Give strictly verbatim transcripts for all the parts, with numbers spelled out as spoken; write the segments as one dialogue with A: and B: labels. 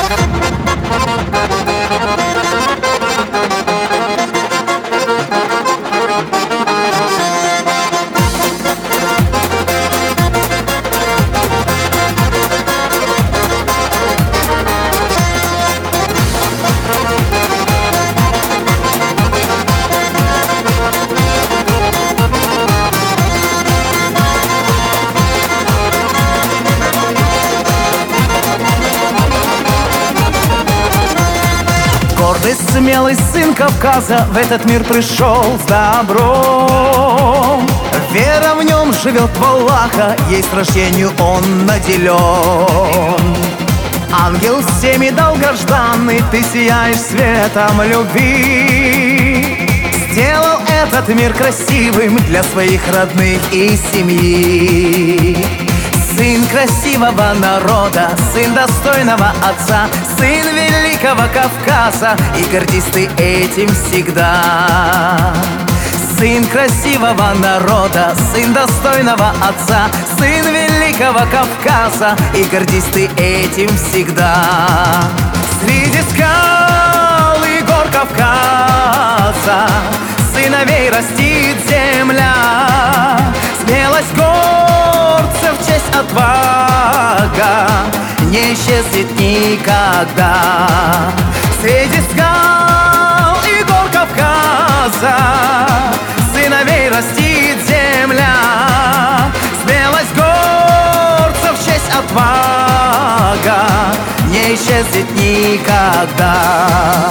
A: Гордый, смелый сын Кавказа в этот мир пришел с добром. Вера в нем живет в Аллаха, есть рождению он наделен. Ангел всеми долгожданный, ты сияешь светом любви. Сделал этот мир красивым для своих родных и семьи. Сын красивого народа, сын достойного отца, сын великого Кавказа, и гордись ты этим всегда. Сын красивого народа, сын достойного отца, сын великого Кавказа, и гордись ты этим всегда. Среди скал и гор Кавказа сыновей растит земля. Смелость горцев, честь, отвага не исчезнет никогда. Среди скал и гор Кавказа сыновей растит земля. Смелость горцев, честь, отвага не исчезнет никогда.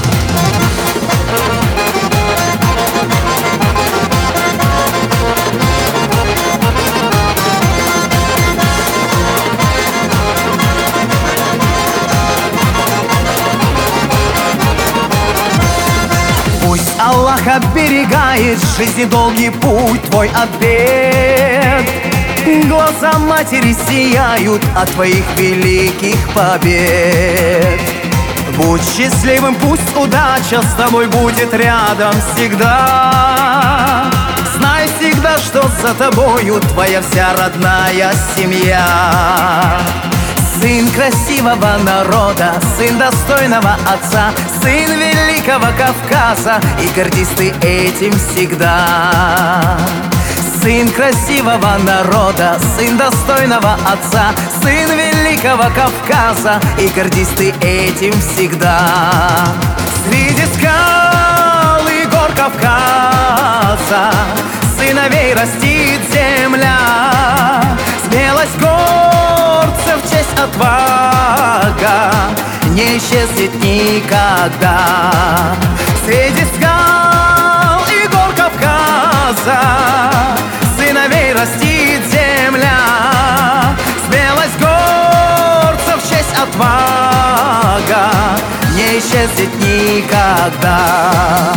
A: Пусть Аллах оберегает жизни долгий путь твой от бед. Глаза матери сияют от твоих великих побед. Будь счастливым, пусть удача с тобой будет рядом всегда. Знай всегда, что за тобою твоя вся родная семья. Сын красивого народа, сын достойного отца, сын великого Кавказа, и гордись ты этим всегда. Сын красивого народа, сын достойного отца, сын великого Кавказа, и гордись ты этим всегда. Среди скал и гор Кавказа сыновей растит земля. Смелость горцев, честь, отвага не исчезнет никогда. Среди скал и гор Кавказа сыновей растит земля. Смелость горцев, честь, отвага не исчезнет никогда.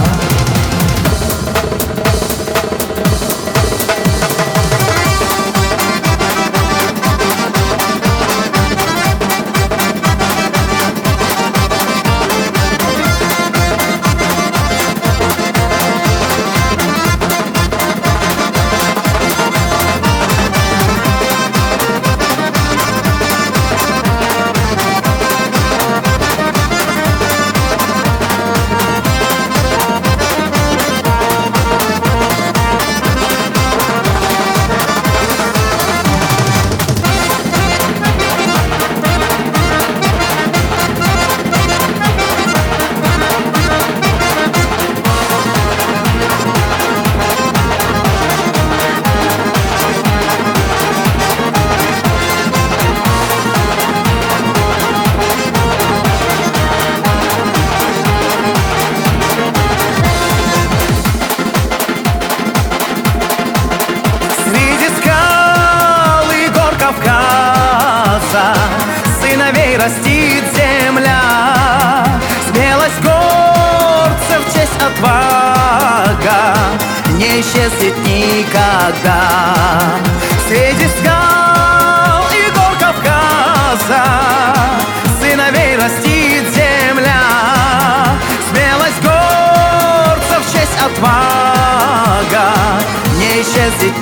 A: Сыновей растит земля. Смелость горцев, честь, отвага не исчезнет никогда. Среди скал и гор Кавказа сыновей растит земля. Смелость горцев, честь, отвага не исчезнет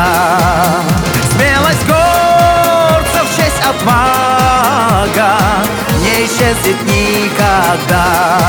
A: никогда. Смелость горцев, честь, отвага исчезнет никогда.